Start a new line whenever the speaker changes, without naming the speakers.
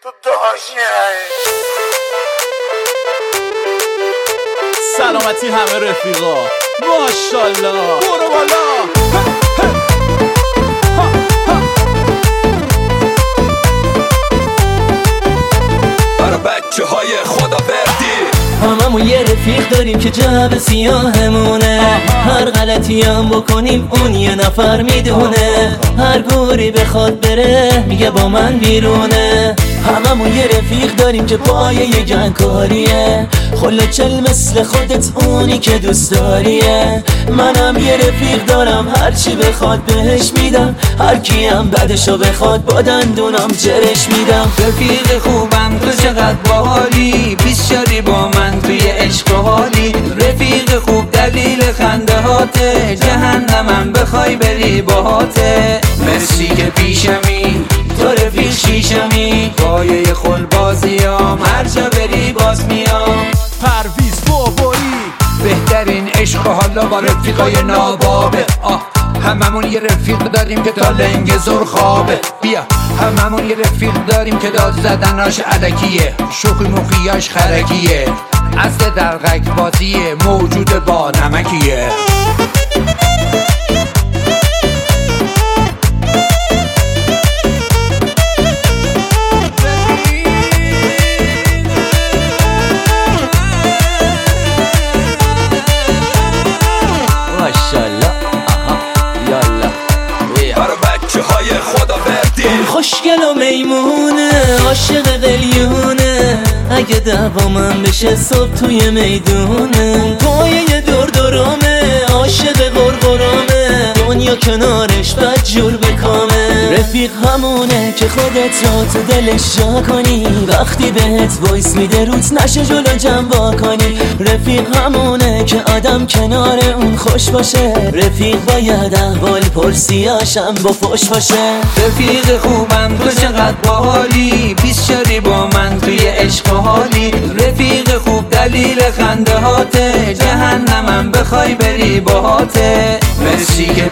تو داشیه.
سلامتی همه رفیقا، ماشالله برو بالا.
برا بچه های خدا بردی
هممون یه رفیق داریم که جعب سیاهمونه. هر غلطی هم بکنیم اون یه نفر میدونه. هر گوری بخواد بره میگه با من بیرونه. هممون یه رفیق داریم که پایه یه گنگکاریه. خله چل مثل خودت اونی که دوست داریه. منم یه رفیق دارم هرچی بخواد بهش میدم. هر کیم بدشو بخواد با دندونم جرش میدم.
رفیق خوبم تو چقدر باحالی، بیشتری با من توی عشق و حالی. رفیق خوب دلیل خنده هاته، جهنمم بخوای بری باهاته. مرسی که پیشمی تو رفیق شیشمی، پایه خل بازیام هر جا بری باز میام.
پرویز بابایی
بهترین عشق و حالا با رفیقای نابابه. هممون یه رفیق داریم که تا لنگ زور خوابه. بیا هممون یه رفیق داریم که داد زدناش علکیه، شوخی موخیاش خرکیه، اصل درغک بازیه، موجود با نمکیه.
خوشگل و میمونه، عاشق قلیونه. اگه دوامم بشه صبح توی میدونه. پایه دور دورامه، عاشق قرقرامه. دنیا کنارش بد جور بکامه. رفیق همونه که خودت را تو دلش جا کنی. وقتی بهت وایس میده روت نشه جلو جنبا کنی. رفیق همونه که آدم کنار اون خوش باشه. رفیق باید احوال پرسیاشم با فوش باشه.
رفیق خوبم تو چقدر باحالی، بیشتری با من توی عشق و حالی. رفیق خوب دلیل خنده هاته، جهنمم بخوای بری باهاته. مرسی که